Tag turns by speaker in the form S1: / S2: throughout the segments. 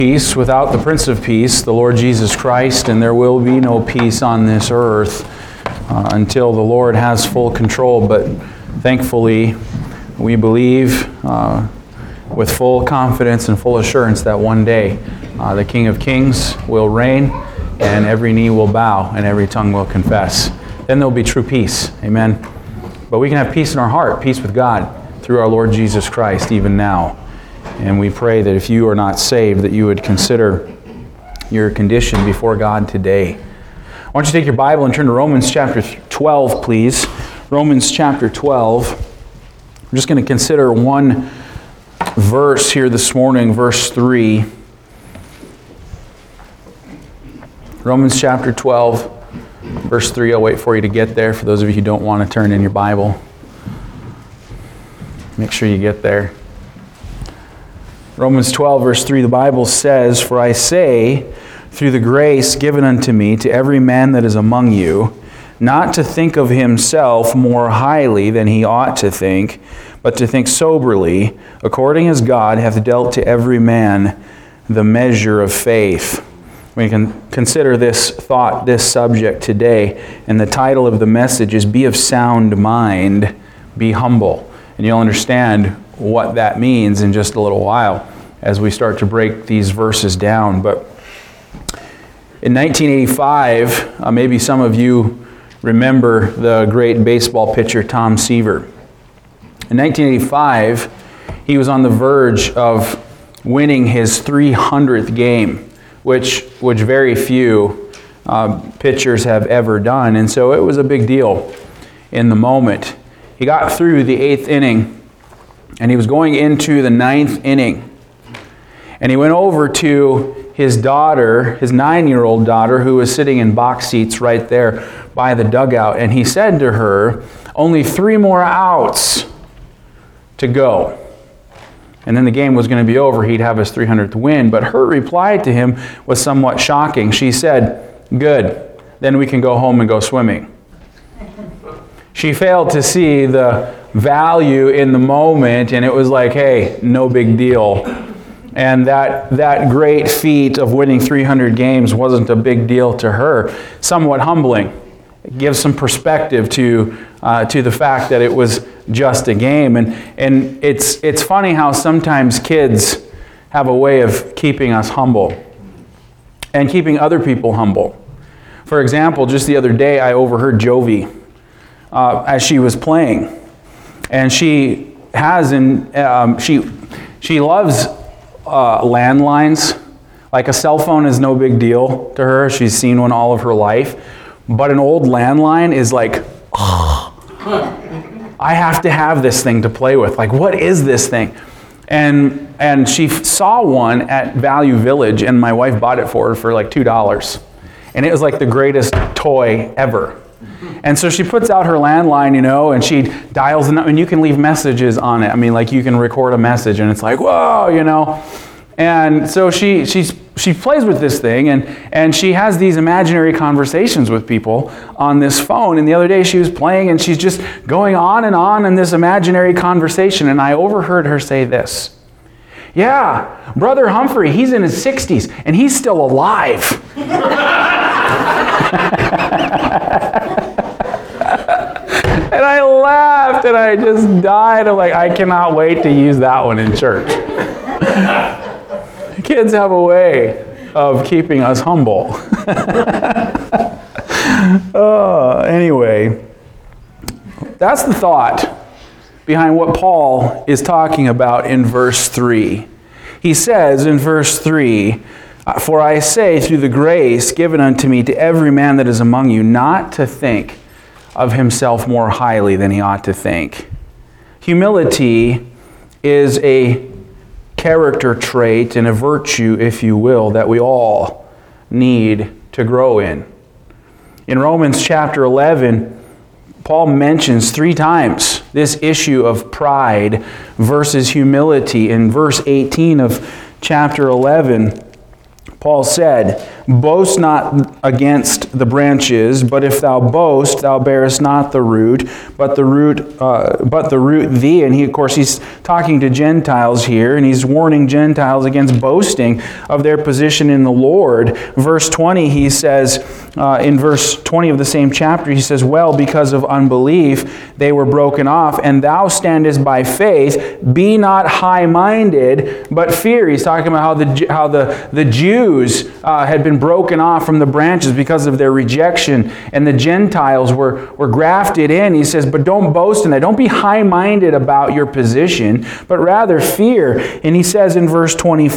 S1: Peace without the Prince of Peace, the Lord Jesus Christ, and there will be no peace on this earth until the Lord has full control. But thankfully, we believe with full confidence and full assurance that one day the King of Kings will reign, and every knee will bow, and every tongue will confess. Then there will be true peace. Amen. But we can have peace in our heart, peace with God, through our Lord Jesus Christ, even now. And we pray that if you are not saved, that you would consider your condition before God today. Why don't you take your Bible and turn to Romans chapter 12, please. Romans chapter 12. I'm just going to consider one verse here this morning, verse 3. Romans chapter 12, verse 3. I'll wait for you to get there. For those of you who don't want to turn in your Bible, make sure you get there. Romans 12, verse 3, the Bible says, "For I say, through the grace given unto me, to every man that is among you, not to think of himself more highly than he ought to think, but to think soberly, according as God hath dealt to every man the measure of faith." We can consider this thought, this subject today, and the title of the message is "Be of Sound Mind, Be Humble." And you'll understand what that means in just a little while as we start to break these verses down. But in 1985, maybe some of you remember the great baseball pitcher Tom Seaver. In 1985, he was on the verge of winning his 300th game, which very few pitchers have ever done. And so it was a big deal in the moment. He got through the 8th inning, and he was going into the 9th inning. And he went over to his daughter, his 9-year-old daughter, who was sitting in box seats right there by the dugout. And he said to her, "Only 3 more outs to go." And then the game was going to be over. He'd have his 300th win. But her reply to him was somewhat shocking. She said, "Good, then we can go home and go swimming." She failed to see the value in the moment, and it was like, hey, no big deal. And that great feat of winning 300 games wasn't a big deal to her. Somewhat humbling. It gives some perspective to the fact that it was just a game. And it's funny how sometimes kids have a way of keeping us humble and keeping other people humble. For example, just the other day I overheard Jovi as she was playing. And she loves landlines. Like a cell phone is no big deal to her. She's seen one all of her life. But an old landline is like, oh, I have to have this thing to play with. Like, what is this thing? And she saw one at Value Village, and my wife bought it for her for like $2. And it was like the greatest toy ever. And so she puts out her landline, and she dials the number, and you can leave messages on it. I mean, like you can record a message, and it's like, whoa, And so she plays with this thing, and she has these imaginary conversations with people on this phone. And the other day she was playing, and she's just going on in this imaginary conversation. And I overheard her say this: "Yeah, Brother Humphrey, he's in his 60s, and he's still alive." And I laughed, and I just died. I'm like, I cannot wait to use that one in church. Kids have a way of keeping us humble. Anyway, that's the thought behind what Paul is talking about in verse 3. He says in verse 3, "For I say, through the grace given unto me, to every man that is among you, not to think of himself more highly than he ought to think." Humility is a character trait and a virtue, if you will, that we all need to grow in. In Romans chapter 11, Paul mentions 3 times this issue of pride versus humility. In verse 18 of chapter 11, Paul said, Boast not against the branches, but if thou boast, thou bearest not the root, but the root thee. And of course, he's talking to Gentiles here, and he's warning Gentiles against boasting of their position in the Lord. Verse 20, he says, in verse 20 of the same chapter, he says, well, because of unbelief, they were broken off, and thou standest by faith. Be not high-minded, but fear. He's talking about how the Jews had been broken off from the branches because of their rejection, and the Gentiles were grafted in. He says, but don't boast in that. Don't be high-minded about your position, but rather fear. And he says in verse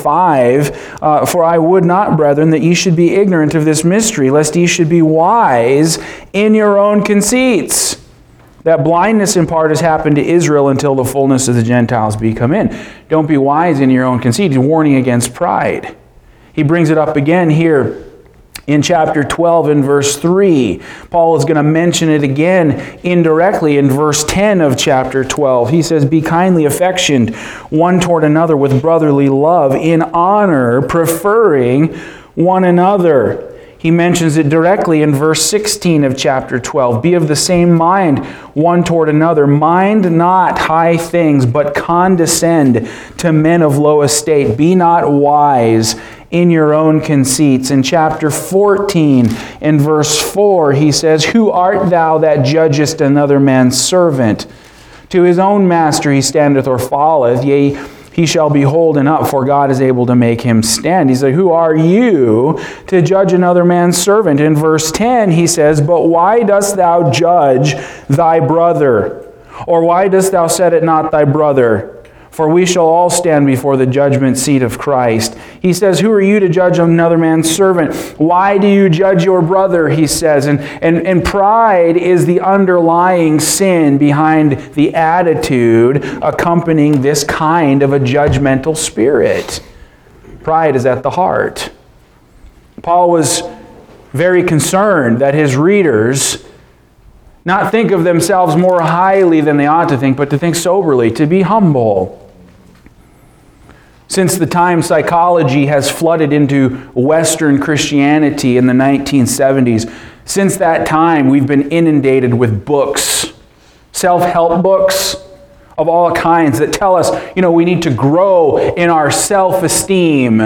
S1: 25, for I would not, brethren, that ye should be ignorant of this mystery, lest ye should be wise in your own conceits. That blindness in part has happened to Israel until the fullness of the Gentiles be come in. Don't be wise in your own conceit. He's warning against pride. He brings it up again here in chapter 12 and verse 3. Paul is going to mention it again indirectly in verse 10 of chapter 12. He says, be kindly affectioned one toward another with brotherly love, in honor, preferring one another. He mentions it directly in verse 16 of chapter 12. Be of the same mind one toward another. Mind not high things, but condescend to men of low estate. Be not wise in your own conceits. In chapter 14, in verse 4, he says, who art thou that judgest another man's servant? To his own master he standeth or falleth, yea, he shall be holden up, for God is able to make him stand. He said, who are you to judge another man's servant? In verse 10, he says, but why dost thou judge thy brother? Or why dost thou set it not thy brother? For we shall all stand before the judgment seat of Christ. He says, who are you to judge another man's servant? Why do you judge your brother, he says. And pride is the underlying sin behind the attitude accompanying this kind of a judgmental spirit. Pride is at the heart. Paul was very concerned that his readers not think of themselves more highly than they ought to think, but to think soberly, to be humble. Since the time psychology has flooded into Western Christianity in the 1970s, since that time we've been inundated with books, self-help books of all kinds that tell us, we need to grow in our self-esteem.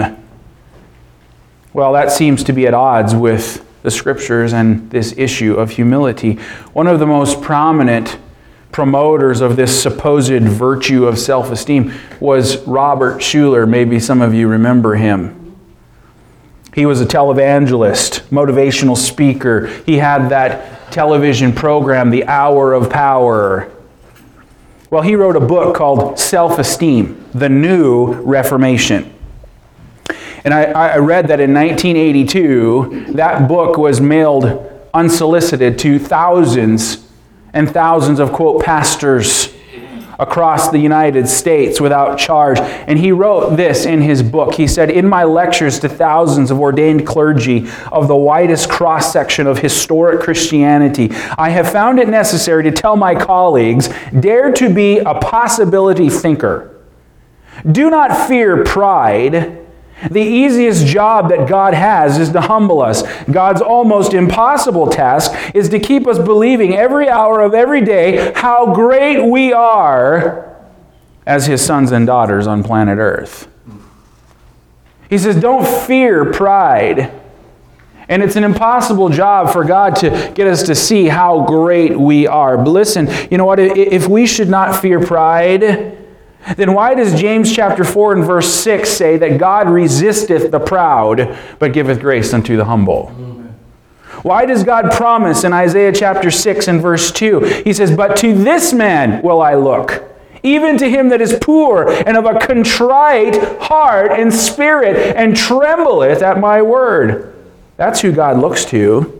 S1: Well, that seems to be at odds with the Scriptures and this issue of humility. One of the most prominent promoters of this supposed virtue of self-esteem was Robert Schuller. Maybe some of you remember him. He was a televangelist, motivational speaker. He had that television program, The Hour of Power. Well, he wrote a book called Self-Esteem, The New Reformation. And I read that in 1982, that book was mailed unsolicited to thousands and thousands of, quote, pastors across the United States without charge. And he wrote this in his book. He said, in my lectures to thousands of ordained clergy of the widest cross-section of historic Christianity, I have found it necessary to tell my colleagues, dare to be a possibility thinker. Do not fear pride. The easiest job that God has is to humble us. God's almost impossible task is to keep us believing every hour of every day how great we are as His sons and daughters on planet Earth. He says, don't fear pride. And it's an impossible job for God to get us to see how great we are. But listen, you know what? If we should not fear pride, then why does James chapter 4 and verse 6 say that God resisteth the proud, but giveth grace unto the humble? Why does God promise in Isaiah chapter 6 and verse 2? He says, but to this man will I look, even to him that is poor and of a contrite heart and spirit, and trembleth at my word. That's who God looks to.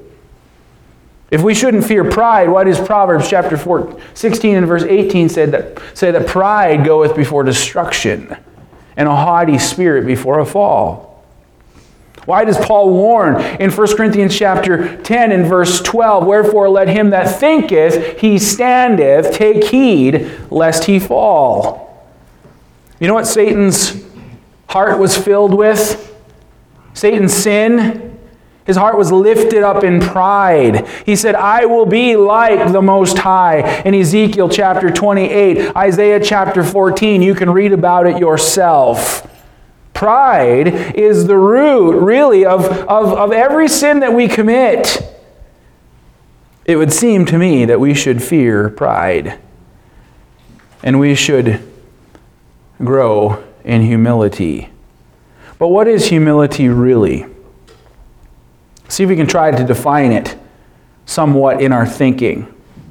S1: If we shouldn't fear pride, why does Proverbs chapter 16 and verse 18 say that pride goeth before destruction, and a haughty spirit before a fall? Why does Paul warn in 1 Corinthians chapter 10 and verse 12, wherefore let him that thinketh he standeth take heed lest he fall? You know what Satan's heart was filled with? Satan's sin? His heart was lifted up in pride. He said, I will be like the Most High. In Ezekiel chapter 28, Isaiah chapter 14, you can read about it yourself. Pride is the root, really, of every sin that we commit. It would seem to me that we should fear pride. And we should grow in humility. But what is humility really? See if we can try to define it somewhat in our thinking.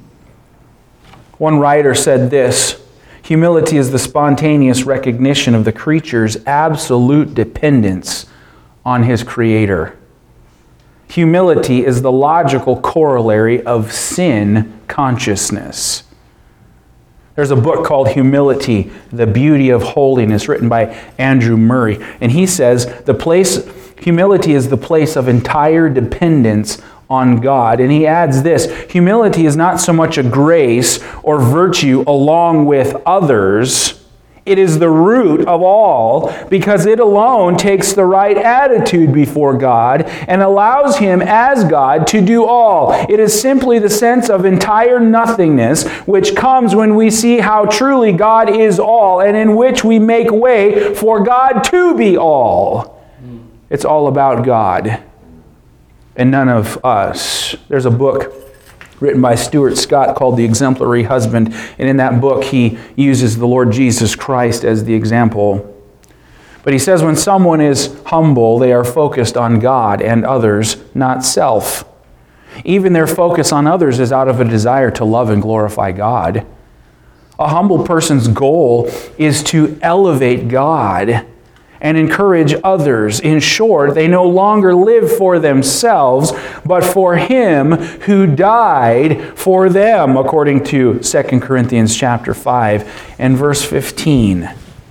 S1: One writer said this: humility is the spontaneous recognition of the creature's absolute dependence on his Creator. Humility is the logical corollary of sin consciousness. There's a book called Humility, The Beauty of Holiness, written by Andrew Murray. And he says humility is the place of entire dependence on God. And he adds this: humility is not so much a grace or virtue along with others. It is the root of all, because it alone takes the right attitude before God and allows Him as God to do all. It is simply the sense of entire nothingness which comes when we see how truly God is all, and in which we make way for God to be all. It's all about God and none of us. There's a book written by Stuart Scott called The Exemplary Husband, and in that book he uses the Lord Jesus Christ as the example. But he says when someone is humble, they are focused on God and others, not self. Even their focus on others is out of a desire to love and glorify God. A humble person's goal is to elevate God and encourage others. In short, they no longer live for themselves, but for Him who died for them, according to 2 Corinthians chapter 5 and verse 15.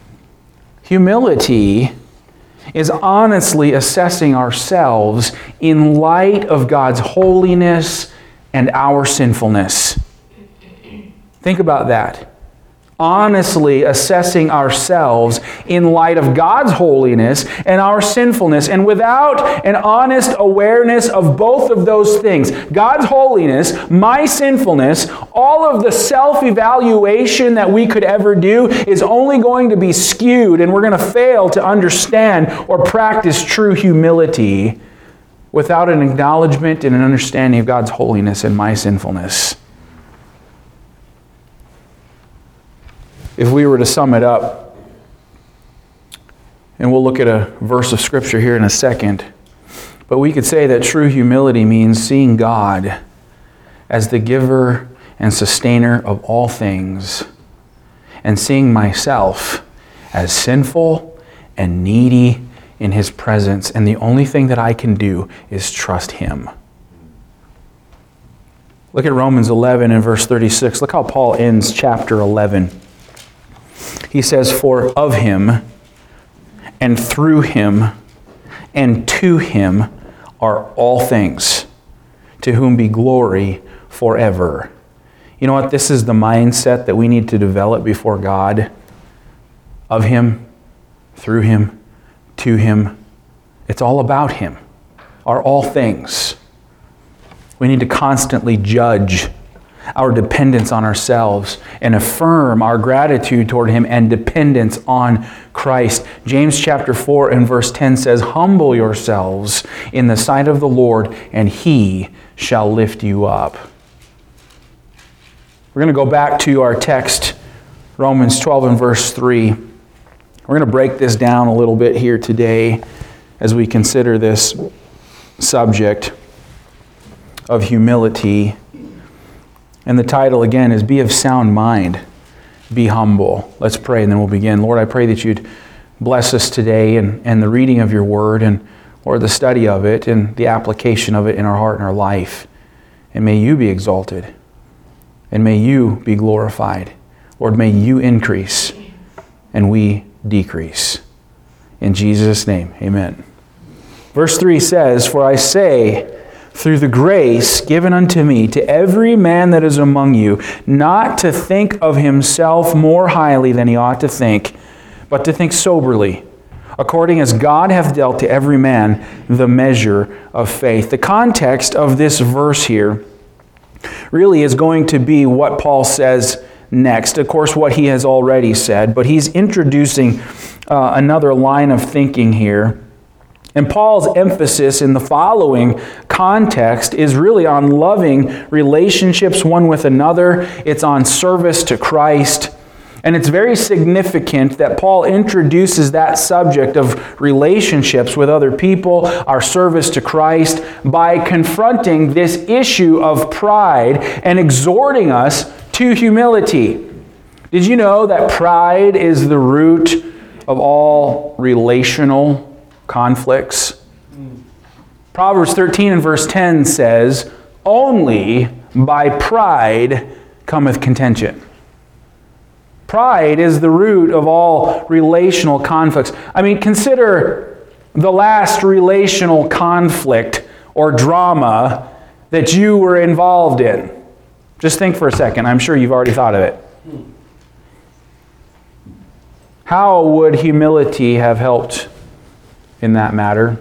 S1: Humility is honestly assessing ourselves in light of God's holiness and our sinfulness. Think about that. Honestly assessing ourselves in light of God's holiness and our sinfulness. And without an honest awareness of both of those things, God's holiness, my sinfulness, all of the self-evaluation that we could ever do is only going to be skewed, and we're going to fail to understand or practice true humility without an acknowledgement and an understanding of God's holiness and my sinfulness. If we were to sum it up, and we'll look at a verse of Scripture here in a second, but we could say that true humility means seeing God as the giver and sustainer of all things, and seeing myself as sinful and needy in His presence, and the only thing that I can do is trust Him. Look at Romans 11 and verse 36. Look how Paul ends chapter 11. He says, for of Him, and through Him, and to Him are all things, to whom be glory forever. You know what? This is the mindset that we need to develop before God. Of Him, through Him, to Him. It's all about Him. Are all things. We need to constantly judge our dependence on ourselves and affirm our gratitude toward Him and dependence on Christ. James chapter 4 and verse 10 says, humble yourselves in the sight of the Lord, and He shall lift you up. We're going to go back to our text, Romans 12 and verse 3. We're going to break this down a little bit here today as we consider this subject of humility. And the title again is Be of Sound Mind, Be Humble. Let's pray and then we'll begin. Lord, I pray that You'd bless us today and the reading of Your Word, and Lord, the study of it and the application of it in our heart and our life. And may You be exalted. And may You be glorified. Lord, may You increase and we decrease. In Jesus' name, amen. Verse 3 says, for I say, through the grace given unto me, to every man that is among you, not to think of himself more highly than he ought to think, but to think soberly, according as God hath dealt to every man the measure of faith. The context of this verse here really is going to be what Paul says next. Of course, what he has already said, but he's introducing another line of thinking here. And Paul's emphasis in the following context is really on loving relationships one with another. It's on service to Christ. And it's very significant that Paul introduces that subject of relationships with other people, our service to Christ, by confronting this issue of pride and exhorting us to humility. Did you know that pride is the root of all relational conflicts? Proverbs 13 and verse 10 says, "Only by pride cometh contention." Pride is the root of all relational conflicts. I mean, consider the last relational conflict or drama that you were involved in. Just think for a second. I'm sure you've already thought of it. How would humility have helped in that matter?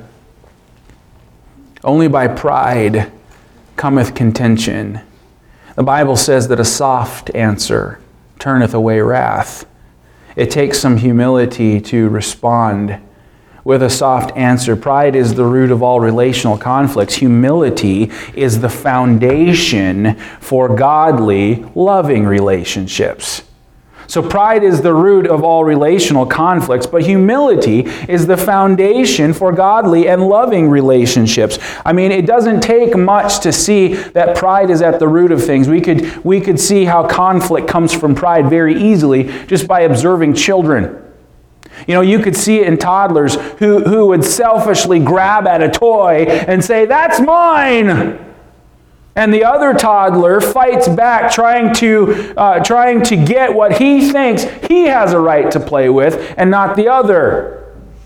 S1: Only by pride cometh contention. The Bible says that a soft answer turneth away wrath. It takes some humility to respond with a soft answer. Pride is the root of all relational conflicts. Humility is the foundation for godly, loving relationships. So pride is the root of all relational conflicts, but humility is the foundation for godly and loving relationships. I mean, it doesn't take much to see that pride is at the root of things. We could see how conflict comes from pride very easily just by observing children. You know, you could see it in toddlers who would selfishly grab at a toy and say, "That's mine!" And the other toddler fights back, trying to get what he thinks he has a right to play with, and not the other.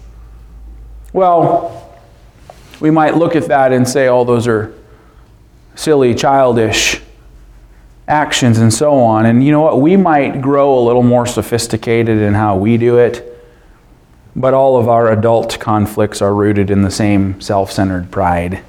S1: Well, we might look at that and say, "Oh, those are silly, childish actions," and so on. And you know what? We might grow a little more sophisticated in how we do it, but all of our adult conflicts are rooted in the same self-centered pride.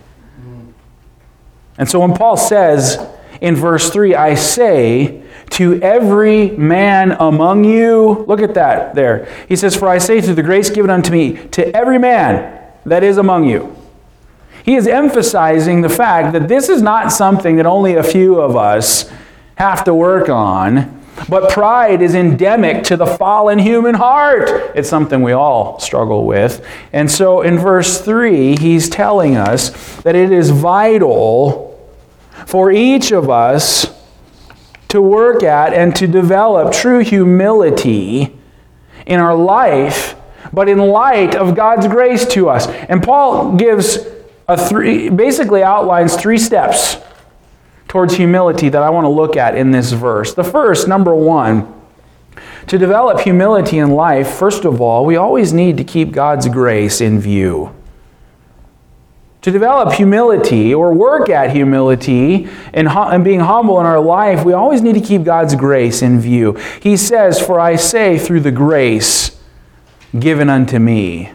S1: And so when Paul says in verse 3, "I say to every man among you," look at that there. He says, "For I say through the grace given unto me, to every man that is among you." He is emphasizing the fact that this is not something that only a few of us have to work on, but pride is endemic to the fallen human heart. It's something we all struggle with. And so in verse 3, he's telling us that it is vital for each of us to work at and to develop true humility in our life, but in light of God's grace to us. And Paul basically outlines 3 steps towards humility that I want to look at in this verse. The first, number 1, to develop humility in life, first of all, we always need to keep God's grace in view. To develop humility or work at humility and being humble in our life, we always need to keep God's grace in view. He says, "For I say through the grace given unto me."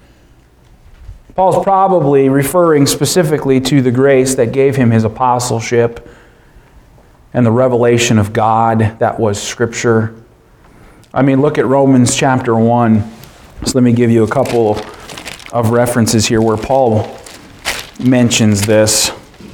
S1: Paul's probably referring specifically to the grace that gave him his apostleship and the revelation of God that was Scripture. I mean, look at Romans chapter 1. So let me give you a couple of references here where Paul mentions this.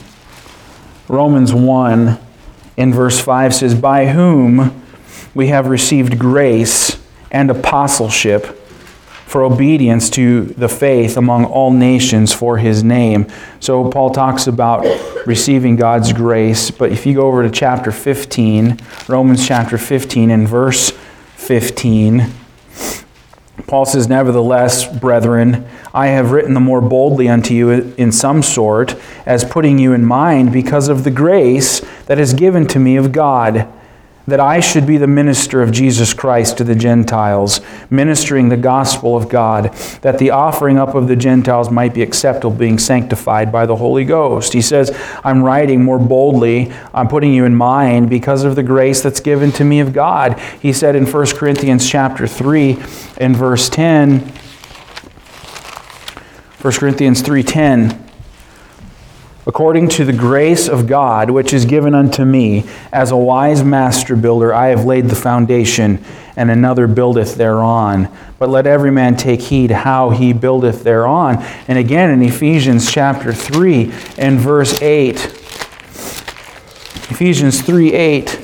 S1: Romans 1 in verse 5 says, "By whom we have received grace and apostleship for obedience to the faith among all nations for his name." So Paul talks about receiving God's grace, but if you go over to chapter 15, Romans chapter 15 and verse 15, Paul says, "Nevertheless, brethren, I have written the more boldly unto you in some sort, as putting you in mind because of the grace that is given to me of God, that I should be the minister of Jesus Christ to the Gentiles, ministering the gospel of God, that the offering up of the Gentiles might be acceptable, being sanctified by the Holy Ghost." He says, "I'm writing more boldly, I'm putting you in mind because of the grace that's given to me of God." He said in 1 Corinthians chapter 3 and verse 10, 1 Corinthians 3:10. According to the grace of God, which is given unto me, as a wise master builder, I have laid the foundation, and another buildeth thereon. But let every man take heed how he buildeth thereon. And again in Ephesians chapter 3 and verse 8. Ephesians 3:8.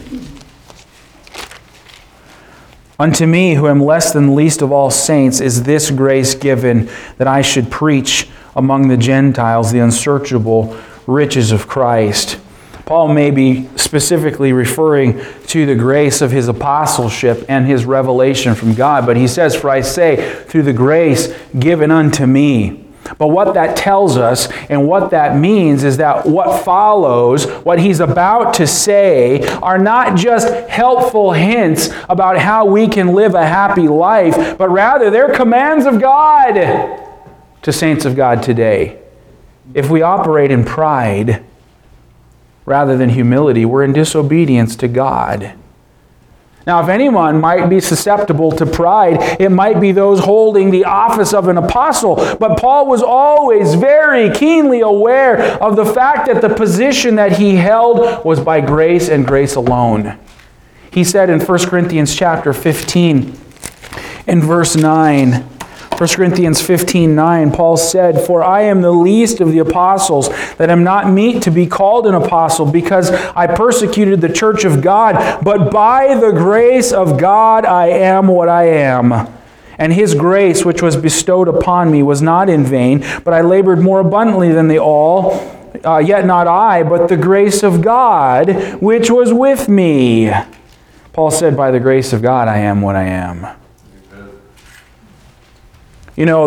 S1: Unto me, who am less than the least of all saints, is this grace given, that I should preach among the Gentiles the unsearchable riches of Christ. Paul may be specifically referring to the grace of his apostleship and his revelation from God, but he says, for I say, through the grace given unto me. But what that tells us and what that means is that what follows, what he's about to say, are not just helpful hints about how we can live a happy life, but rather they're commands of God to saints of God today. If we operate in pride rather than humility, we're in disobedience to God. Now, if anyone might be susceptible to pride, it might be those holding the office of an apostle. But Paul was always very keenly aware of the fact that the position that he held was by grace and grace alone. He said in 1 Corinthians chapter 15, in verse 9, 1 Corinthians 15:9, Paul said, for I am the least of the apostles, that am not meet to be called an apostle, because I persecuted the church of God. But by the grace of God I am what I am. And his grace, which was bestowed upon me, was not in vain, but I labored more abundantly than they all. Yet not I, but the grace of God, which was with me. Paul said, by the grace of God I am what I am. You know,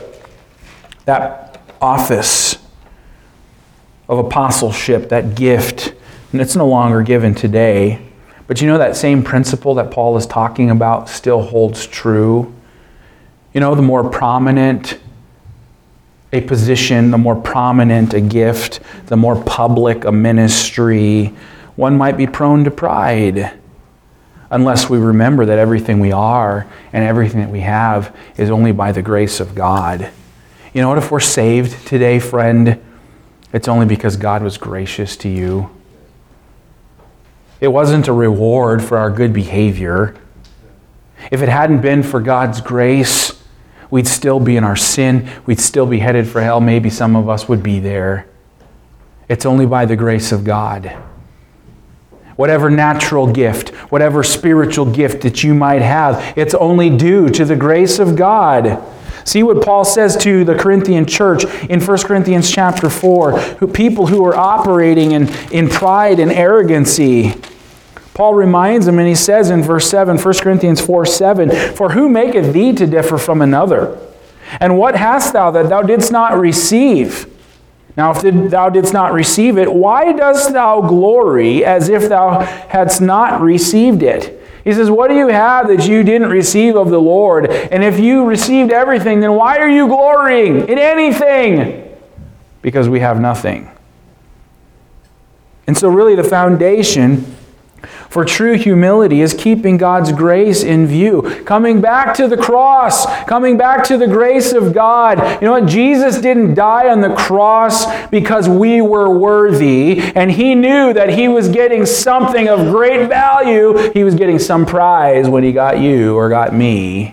S1: that office of apostleship, that gift, and it's no longer given today, but you know that same principle that Paul is talking about still holds true. You know, the more prominent a position, the more prominent a gift, the more public a ministry, one might be prone to pride. Unless we remember that everything we are and everything that we have is only by the grace of God. You know what? If we're saved today, friend, it's only because God was gracious to you. It wasn't a reward for our good behavior. If it hadn't been for God's grace, we'd still be in our sin. We'd still be headed for hell. Maybe some of us would be there. It's only by the grace of God. Whatever natural gift, whatever spiritual gift that you might have, it's only due to the grace of God. See what Paul says to the Corinthian church in 1 Corinthians chapter 4, people who are operating in pride and arrogancy. Paul reminds them, and he says in verse 7, 1 Corinthians 4:7, for who maketh thee to differ from another? And what hast thou that thou didst not receive? Now, if thou didst not receive it, why dost thou glory as if thou hadst not received it? He says, what do you have that you didn't receive of the Lord? And if you received everything, then why are you glorying in anything? Because we have nothing. And so really the foundation for true humility is keeping God's grace in view. Coming back to the cross. Coming back to the grace of God. You know what? Jesus didn't die on the cross because we were worthy. And he knew that he was getting something of great value. He was getting some prize when he got you or got me.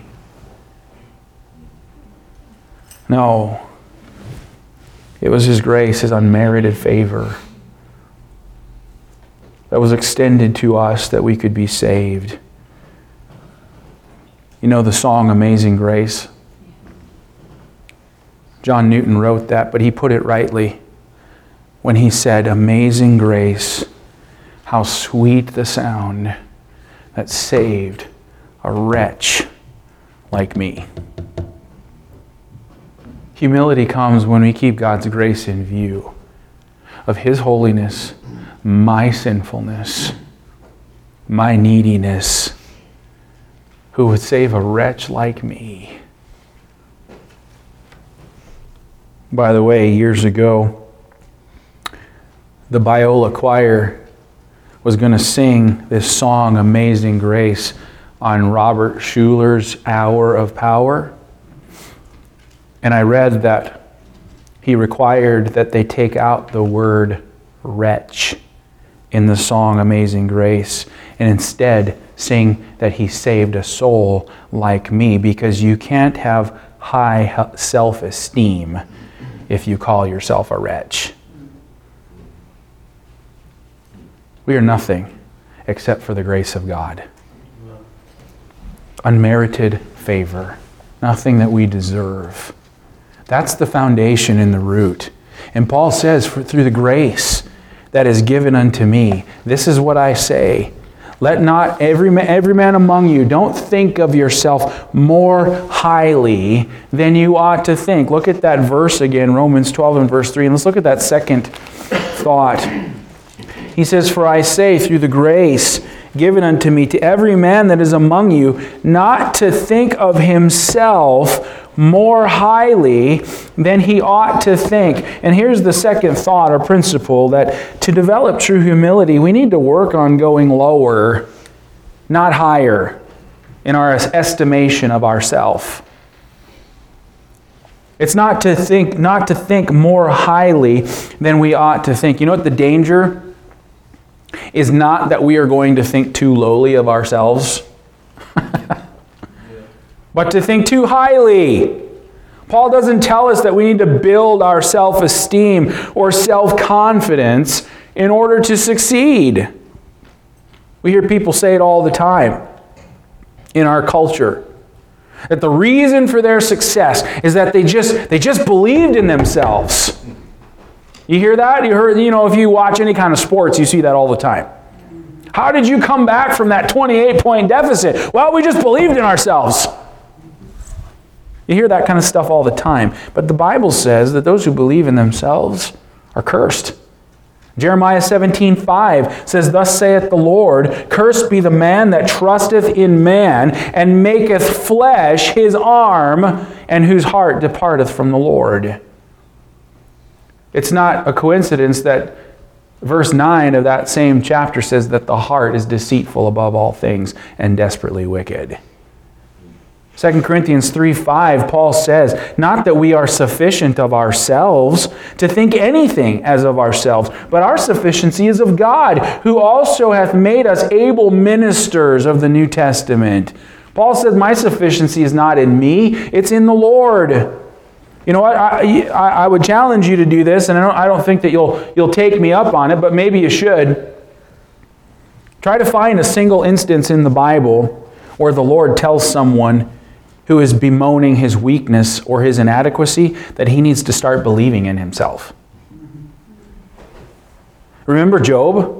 S1: No. It was his grace, his unmerited favor, that was extended to us that we could be saved. You know the song Amazing Grace? John Newton wrote that, but he put it rightly when he said, amazing grace, how sweet the sound that saved a wretch like me. Humility comes when we keep God's grace in view of his holiness, my sinfulness, my neediness, who would save a wretch like me. By the way, years ago, the Biola Choir was going to sing this song, Amazing Grace, on Robert Schuller's Hour of Power. And I read that He required that they take out the word wretch in the song Amazing Grace and instead sing that He saved a soul like me, because you can't have high self-esteem if you call yourself a wretch. We are nothing except for the grace of God. Unmerited favor. Nothing that we deserve. That's the foundation and the root. And Paul says, through the grace that is given unto me, this is what I say. Let not every man among you, don't think of yourself more highly than you ought to think. Look at that verse again, Romans 12 and verse 3. And let's look at that second thought. He says, for I say, through the grace given unto me, to every man that is among you, not to think of himself more highly than he ought to think. And here's the second thought or principle, that to develop true humility, we need to work on going lower, not higher, in our estimation of ourselves. It's not to think more highly than we ought to think. You know what the danger is? Not that we are going to think too lowly of ourselves, but to think too highly. Paul doesn't tell us that we need to build our self-esteem or self-confidence in order to succeed. We hear people say it all the time in our culture, that the reason for their success is that they just believed in themselves. You hear that? If you watch any kind of sports, you see that all the time. How did you come back from that 28-point deficit? Well, we just believed in ourselves. You hear that kind of stuff all the time. But the Bible says that those who believe in themselves are cursed. Jeremiah 17:5 says, thus saith the Lord, cursed be the man that trusteth in man, and maketh flesh his arm, and whose heart departeth from the Lord. It's not a coincidence that verse 9 of that same chapter says that the heart is deceitful above all things and desperately wicked. 2 Corinthians 3:5, Paul says, not that we are sufficient of ourselves to think anything as of ourselves, but our sufficiency is of God, who also hath made us able ministers of the New Testament. Paul says, my sufficiency is not in me, it's in the Lord. You know what? I would challenge you to do this, and I don't think that you'll take me up on it, but maybe you should. Try to find a single instance in the Bible where the Lord tells someone who is bemoaning his weakness or his inadequacy that he needs to start believing in himself. Remember Job?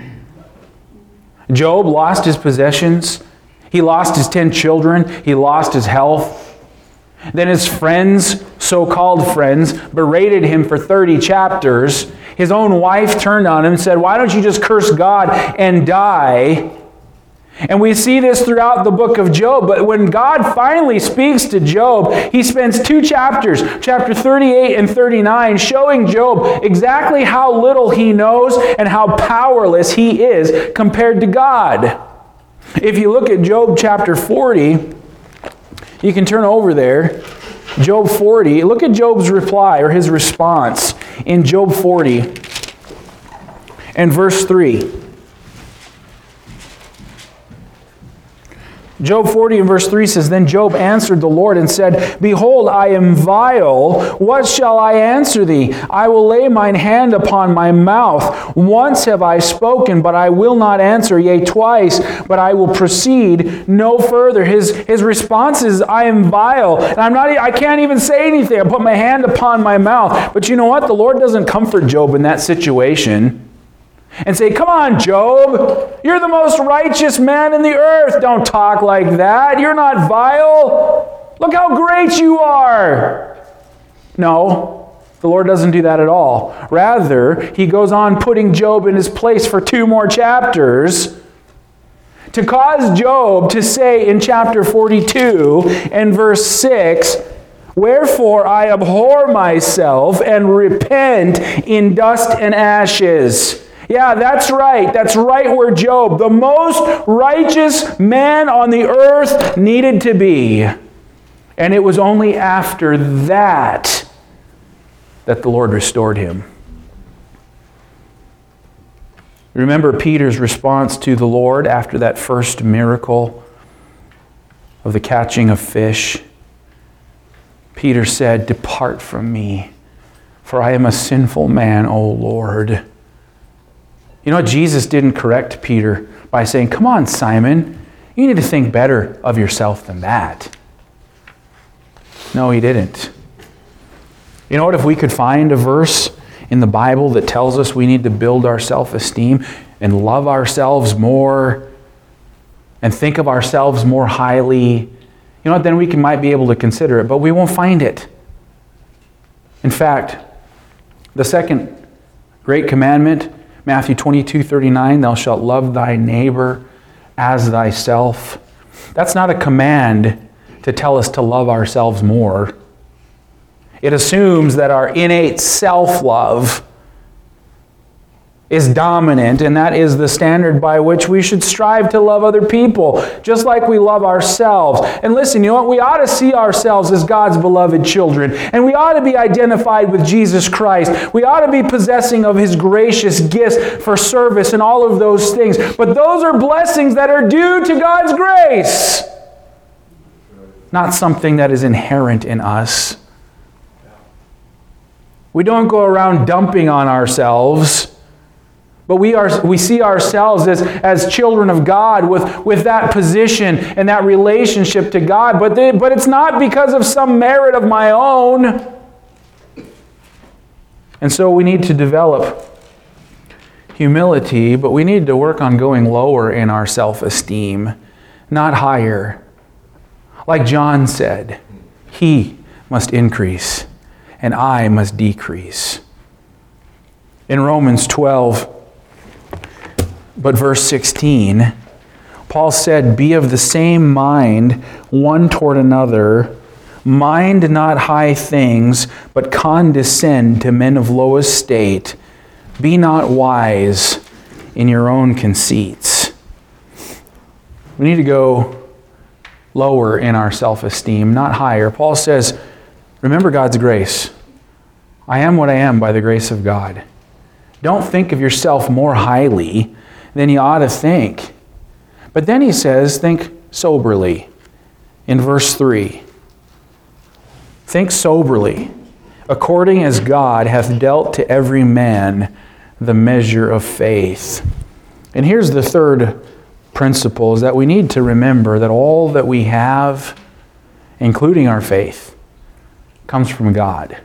S1: Job lost his possessions. He lost his 10 children. He lost his health. Then his friends, so-called friends, berated him for 30 chapters. His own wife turned on him and said, why don't you just curse God and die? And we see this throughout the book of Job. But when God finally speaks to Job, he spends 2 chapters, chapter 38 and 39, showing Job exactly how little he knows and how powerless he is compared to God. If you look at Job chapter 40, you can turn over there. Job 40. Look at Job's reply or his response in Job 40 and verse 3. Job 40 and verse 3 says, then Job answered the Lord and said, behold, I am vile. What shall I answer thee? I will lay mine hand upon my mouth. Once have I spoken, but I will not answer. Yea, twice, but I will proceed no further. His response is, I am vile. And I can't even say anything. I put my hand upon my mouth. But you know what? The Lord doesn't comfort Job in that situation and say, come on, Job, you're the most righteous man in the earth. Don't talk like that. You're not vile. Look how great you are. No, the Lord doesn't do that at all. Rather, he goes on putting Job in his place for 2 more chapters to cause Job to say in chapter 42 and verse 6, wherefore I abhor myself and repent in dust and ashes. Yeah, that's right. That's right where Job, the most righteous man on the earth, needed to be. And it was only after that that the Lord restored him. Remember Peter's response to the Lord after that first miracle of the catching of fish. Peter said, "Depart from me, for I am a sinful man, O Lord." You know what? Jesus didn't correct Peter by saying, "Come on, Simon, you need to think better of yourself than that." No, he didn't. You know what? If we could find a verse in the Bible that tells us we need to build our self-esteem and love ourselves more and think of ourselves more highly, you know what? Then we might be able to consider it, but we won't find it. In fact, the second great commandment, Matthew 22:39, "Thou shalt love thy neighbor as thyself." That's not a command to tell us to love ourselves more. It assumes that our innate self-love is dominant, and that is the standard by which we should strive to love other people, just like we love ourselves. And listen, you know what? We ought to see ourselves as God's beloved children, and we ought to be identified with Jesus Christ. We ought to be possessing of His gracious gifts for service and all of those things. But those are blessings that are due to God's grace, not something that is inherent in us. We don't go around dumping on ourselves, but we see ourselves as children of God with that position and that relationship to God. But it's not because of some merit of my own. And so we need to develop humility, but we need to work on going lower in our self-esteem, not higher. Like John said, "He must increase, and I must decrease." In Romans 12, but verse 16, Paul said, "Be of the same mind one toward another. Mind not high things, but condescend to men of low estate. Be not wise in your own conceits." We need to go lower in our self-esteem, not higher. Paul says, remember God's grace. I am what I am by the grace of God. Don't think of yourself more highly than you ought to think. But then he says, think soberly. In verse 3, think soberly, according as God hath dealt to every man the measure of faith. And here's the third principle, is that we need to remember that all that we have, including our faith, comes from God.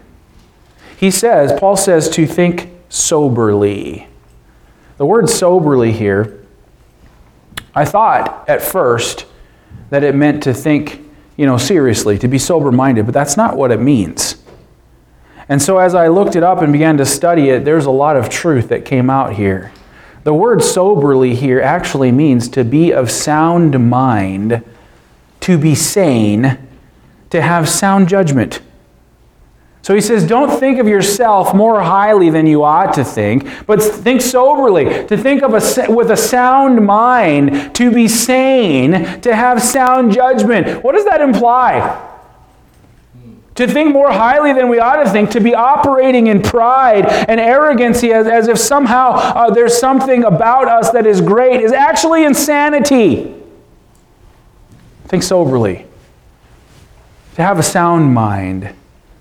S1: Paul says to think soberly. The word soberly here, I thought at first that it meant to think, seriously, to be sober-minded, but that's not what it means. And so as I looked it up and began to study it, there's a lot of truth that came out here. The word soberly here actually means to be of sound mind, to be sane, to have sound judgment. So he says, don't think of yourself more highly than you ought to think, but think soberly, to think of with a sound mind, to be sane, to have sound judgment. What does that imply? To think more highly than we ought to think, to be operating in pride and arrogance as if somehow there's something about us that is great, is actually insanity. Think soberly. To have a sound mind.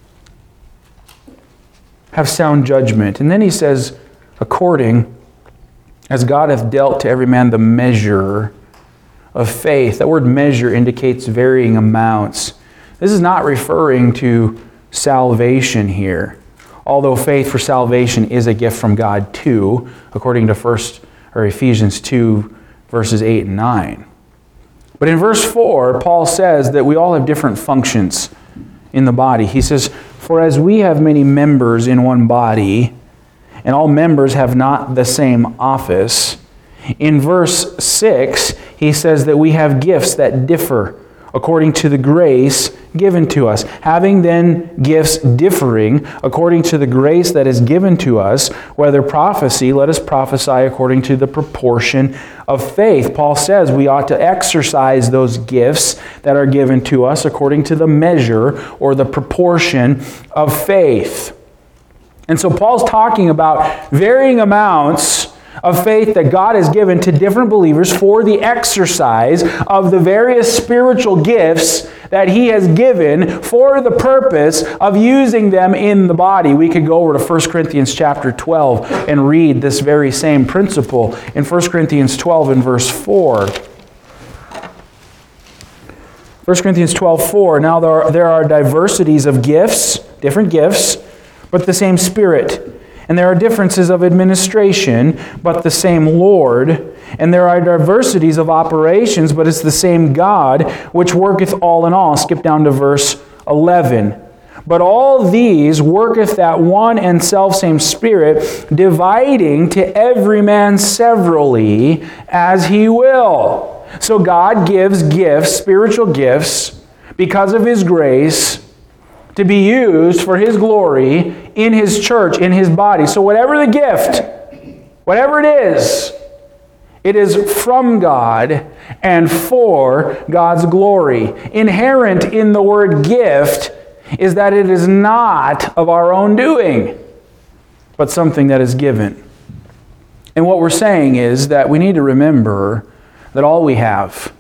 S1: Have sound judgment. And then he says, according as God hath dealt to every man the measure of faith. That word measure indicates varying amounts. This is not referring to salvation here, although faith for salvation is a gift from God too, according to Ephesians 2, verses 8 and 9. But in verse 4, Paul says that we all have different functions in the body. He says, "For as we have many members in one body, and all members have not the same office." In verse 6, he says that we have gifts that differ according to the grace given to us. Having then gifts differing according to the grace that is given to us, whether prophecy, let us prophesy according to the proportion of faith. Paul says we ought to exercise those gifts that are given to us according to the measure or the proportion of faith. And so Paul's talking about varying amounts of faith that God has given to different believers for the exercise of the various spiritual gifts that He has given for the purpose of using them in the body. We could go over to 1 Corinthians chapter 12 and read this very same principle in 1 Corinthians 12 and verse 4. 1 Corinthians 12:4, now there are diversities of gifts, different gifts, but the same Spirit. And there are differences of administration, but the same Lord. And there are diversities of operations, but it's the same God, which worketh all in all. Skip down to verse 11. But all these worketh that one and selfsame Spirit, dividing to every man severally as He will. So God gives gifts, spiritual gifts, because of His grace, to be used for His glory in His church, in His body. So whatever the gift, whatever it is from God and for God's glory. Inherent in the word gift is that it is not of our own doing, but something that is given. And what we're saying is that we need to remember that all we have,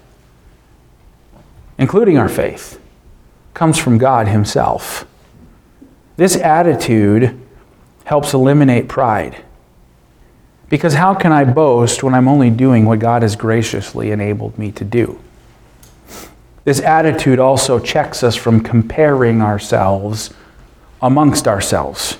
S1: including our faith, comes from God Himself. This attitude helps eliminate pride. Because how can I boast when I'm only doing what God has graciously enabled me to do? This attitude also checks us from comparing ourselves amongst ourselves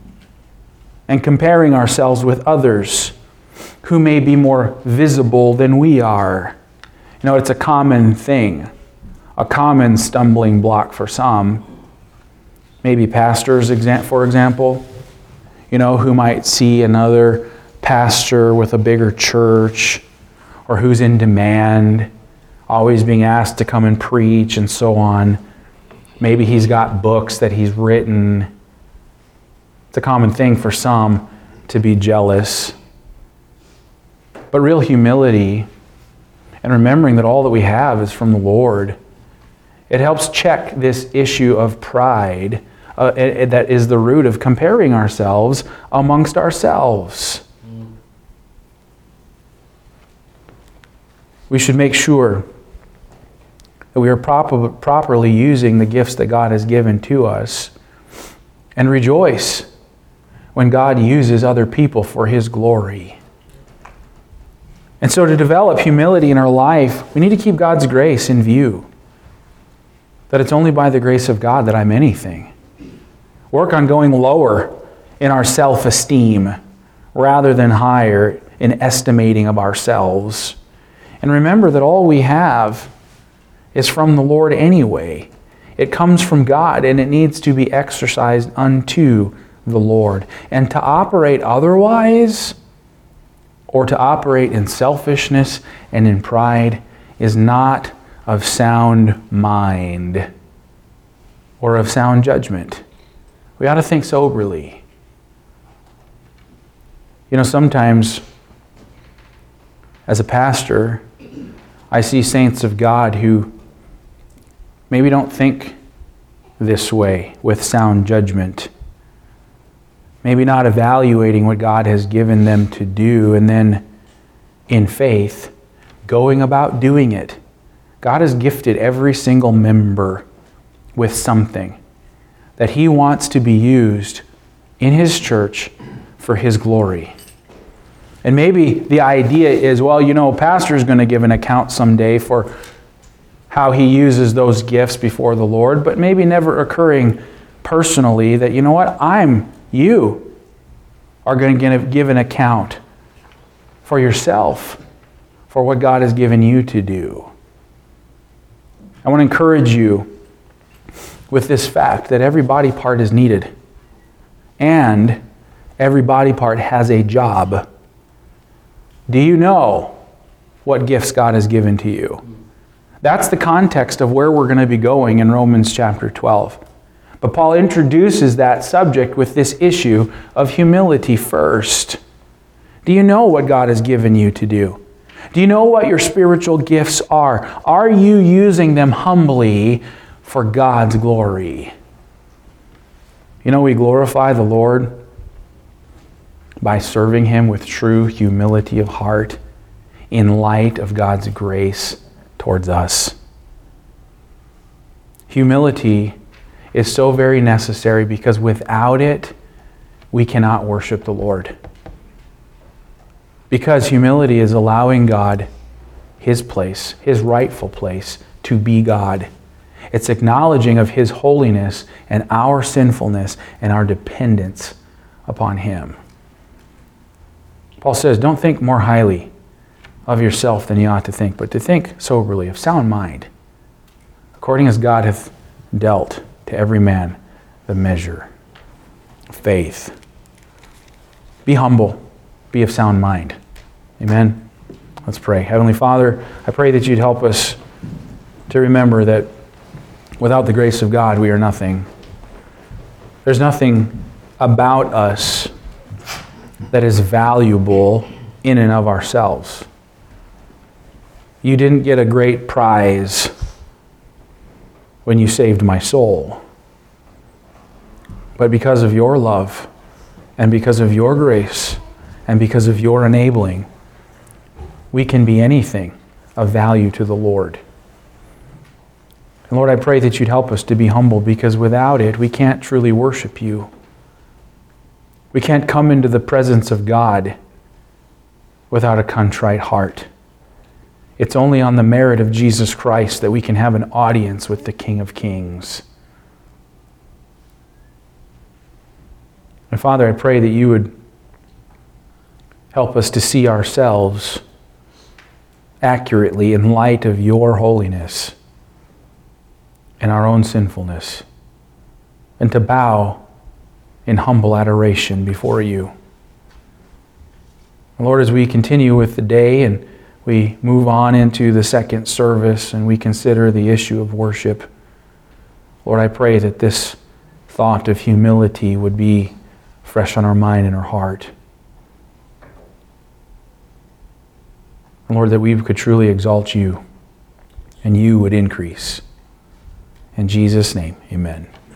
S1: and comparing ourselves with others who may be more visible than we are. You know, it's a common thing, a common stumbling block for some. Maybe pastors, for example, who might see another pastor with a bigger church or who's in demand, always being asked to come and preach and so on. Maybe he's got books that he's written. It's a common thing for some to be jealous. But real humility and remembering that all that we have is from the Lord, it helps check this issue of pride that is the root of comparing ourselves amongst ourselves. We should make sure that we are properly using the gifts that God has given to us and rejoice when God uses other people for His glory. And so to develop humility in our life, we need to keep God's grace in view. That it's only by the grace of God that I'm anything. Work on going lower in our self-esteem rather than higher in estimating of ourselves. And remember that all we have is from the Lord anyway. It comes from God and it needs to be exercised unto the Lord. And to operate otherwise, or to operate in selfishness and in pride, is not of sound mind or of sound judgment. We ought to think soberly. Sometimes as a pastor, I see saints of God who maybe don't think this way with sound judgment. Maybe not evaluating what God has given them to do, and then in faith, going about doing it. God has gifted every single member with something that He wants to be used in His church for His glory. And maybe the idea is, pastor is going to give an account someday for how he uses those gifts before the Lord, but maybe never occurring personally that, you are going to give an account for yourself, for what God has given you to do. I want to encourage you with this fact that every body part is needed, and every body part has a job. Do you know what gifts God has given to you? That's the context of where we're going to be going in Romans chapter 12. But Paul introduces that subject with this issue of humility first. Do you know what God has given you to do? Do you know what your spiritual gifts are? Are you using them humbly for God's glory? We glorify the Lord by serving Him with true humility of heart in light of God's grace towards us. Humility is so very necessary because without it, we cannot worship the Lord. Because humility is allowing God His place, His rightful place, to be God. It's acknowledging of His holiness and our sinfulness and our dependence upon Him. Paul says, don't think more highly of yourself than you ought to think, but to think soberly, of sound mind, according as God hath dealt to every man the measure of faith. Be humble, be of sound mind. Amen. Let's pray. Heavenly Father, I pray that you'd help us to remember that without the grace of God, we are nothing. There's nothing about us that is valuable in and of ourselves. You didn't get a great prize when you saved my soul. But because of your love, and because of your grace, and because of your enabling, we can be anything of value to the Lord. And Lord, I pray that you'd help us to be humble, because without it, we can't truly worship you. We can't come into the presence of God without a contrite heart. It's only on the merit of Jesus Christ that we can have an audience with the King of Kings. And Father, I pray that you would help us to see ourselves accurately in light of your holiness and our own sinfulness, and to bow in humble adoration before you. And Lord, as we continue with the day and we move on into the second service and we consider the issue of worship, Lord, I pray that this thought of humility would be fresh on our mind and our heart. And Lord, that we could truly exalt you and you would increase. In Jesus' name, amen.